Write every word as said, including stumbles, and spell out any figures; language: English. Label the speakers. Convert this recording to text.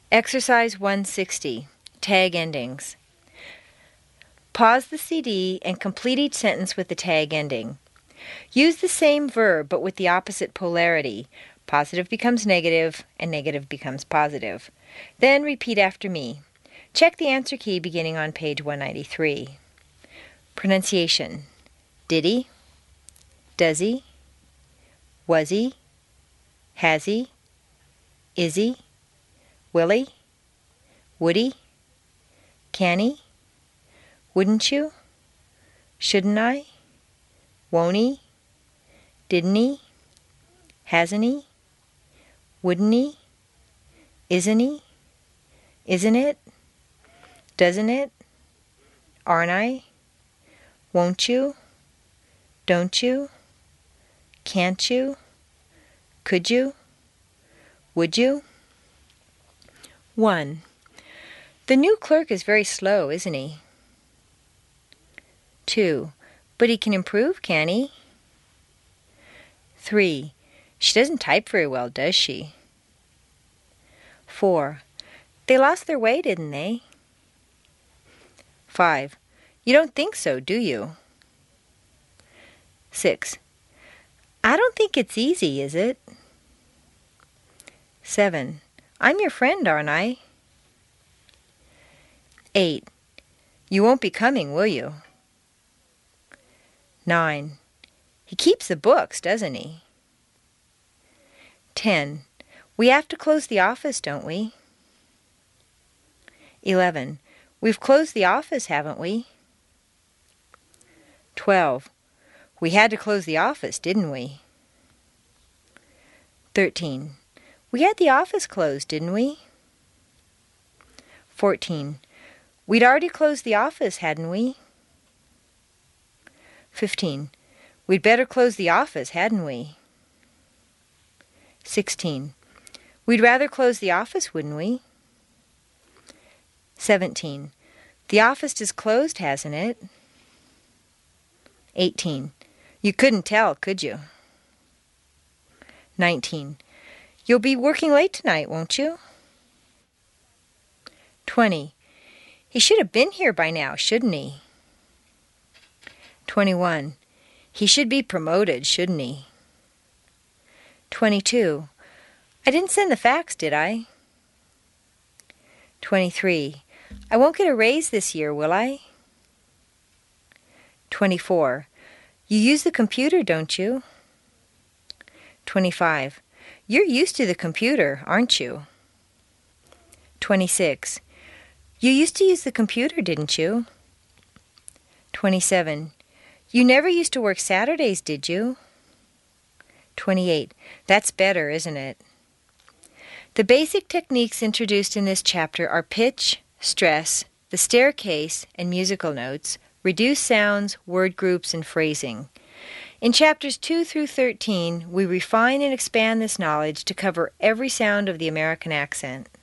Speaker 1: Exercise one sixty, Tag Endings. Pause the C D and complete each sentence with the tag ending. Use the same verb but with the opposite polarity. Positive becomes negative and negative becomes positive. Then repeat after me. Check the answer key beginning on page one ninety-three. Pronunciation. Did he? Does he? Was he? Has he? Is he? Will he? Would he? Can he? Wouldn't you? Shouldn't I? Won't he? Didn't he? Hasn't he? Wouldn't he? Isn't he? Isn't it? Doesn't it? Aren't I? Won't you? Don't you? Can't you? Could you? Would you? one. The new clerk is very slow, isn't he? two. But he can improve, can he? three. She doesn't type very well, does she? four. They lost their way, didn't they? five. You don't think so, do you? six. I don't think it's easy, is it? seven. I'm your friend, aren't I? eight. You won't be coming, will you? nine. He keeps the books, doesn't he? ten. We have to close the office, don't we? eleven. We've closed the office, haven't we? twelve. We had to close the office, didn't we? thirteen. We had the office closed, didn't we? fourteen. We'd already closed the office, hadn't we? fifteen. We'd better close the office, hadn't we? sixteen. We'd rather close the office, wouldn't we? seventeen. The office is closed, hasn't it? eighteen. You couldn't tell, could you? nineteen. You'll be working late tonight, won't you? twenty. He should have been here by now, shouldn't he? twenty-one. He should be promoted, shouldn't he? twenty-two. I didn't send the fax, did I? twenty-three. I won't get a raise this year, will I? twenty-four. You use the computer, don't you? twenty-five. You're used to the computer, aren't you? twenty-six. You used to use the computer, didn't you? twenty-seven. You never used to work Saturdays, did you? twenty-eight. That's better, isn't it? The basic techniques introduced in this chapter are pitch, stress, the staircase, and musical notes, reduced sounds, word groups, and phrasing. In chapters two through thirteen, we refine and expand this knowledge to cover every sound of the American accent.